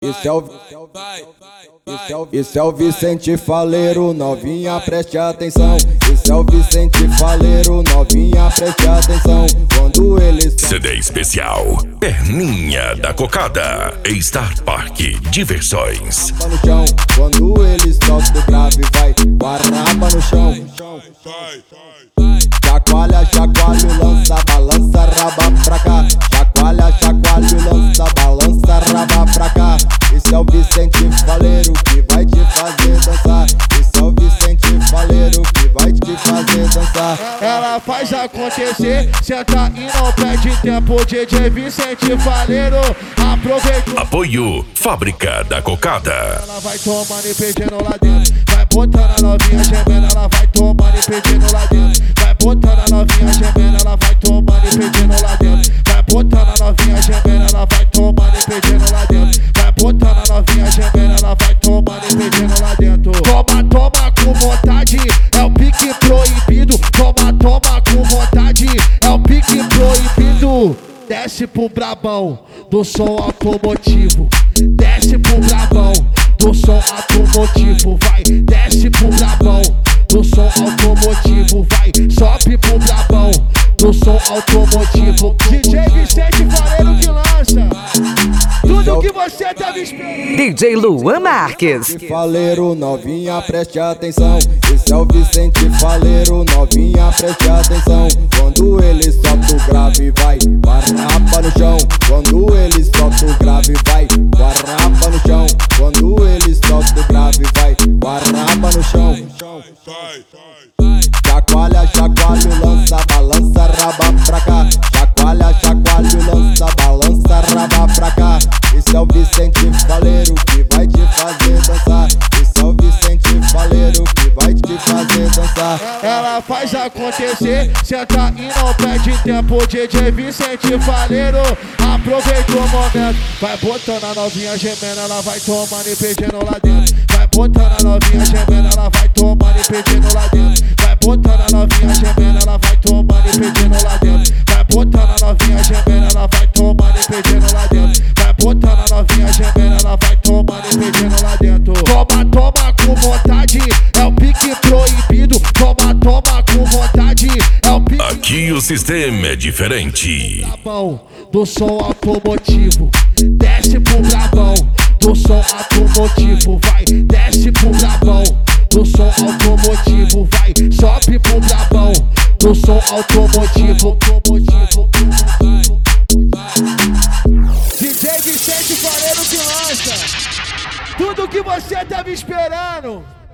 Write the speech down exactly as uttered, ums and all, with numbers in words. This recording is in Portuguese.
Isso é o Isso é, o, isso é o Vicente Faleiro, novinha, preste atenção. Isso é o Vicente Faleiro, novinha, preste atenção. Quando ele C D especial Perninha da Cocada, Star Park Diversões. no chão, quando ele solta o grave, vai com a raba no chão. Chacoalha, chacoalha, lança, balança, raba pra cá. Chacoalha, chacoalha, lança, balança, raba pra cá. Esse é o Vicente Faleiro que vai te fazer dançar. Esse é o Vicente Faleiro que vai te fazer dançar. Ela faz acontecer, senta e não perde tempo. D J Vicente Faleiro, aproveitou. Apoio Fábrica da Cocada. Ela vai tomando e pedindo lá dentro. Vai botando a novinha gemendo, ela vai tomando e pedindo lá dentro. Vai botando a novinha gemendo, ela vai tomando e pedindo lá dentro. Vai botando a novinha gemendo, ela vai tomando e pedindo lá dentro. Vai botando a novinha gemendo, ela vai tomando e pedindo lá dentro. Toma, toma com vontade, é o pique proibido. Toma, toma com vontade, é o pique proibido. Desce pro brabão do som automotivo. Desce pro brabão do som automotivo. Vai, desce pro brabão do som automotivo. Vai, sobe pro brabão do som automotivo. D J Vicente Faleiro que lança tudo que você tava esperando. D J Luan Marques. Faleiro, novinha, preste atenção. Esse é o Vicente Faleiro, novinha, preste atenção. Quando ele solta o grave, vai com a rapa no chão. Quando ele solta o grave, vai com a rapa no chão. Quando ele solta o grave, vai com a rapa no chão. Chacoalha, chacoalha, lança, balança, raba pra cá. Chacoalha, chacoalha, lança, balança, raba pra cá. Esse é o Vicente Faleiro que vai te fazer dançar. Esse é o Vicente Faleiro que vai te fazer dançar. Ela faz acontecer, senta e não perde tempo. D J Vicente Faleiro, aproveitou o momento. Vai botando a novinha gemendo, ela vai tomando e pedindo lá dentro. Vai botando a novinha gemendo, ela vai tomando e pedindo lá dentro. Vai botando a novinha gemendo, ela vai tomando e pedindo lá dentro. Vai botando a novinha gemendo, ela vai tomando e pedindo lá dentro. Vai botando a novinha gemendo, ela vai tomando e pedindo lá dentro. Toma, toma com vontade, é o pique proibido. Toma, toma com vontade, é o pique. Aqui o sistema é diferente. Brabão do som automotivo. Desce pro brabão do som automotivo. Vai, desce pro brabão do som automotivo. Vai, sobe pro brabão do som automotivo. Automotivo. D J Vicente Faleiro que lança tudo que você tava esperando.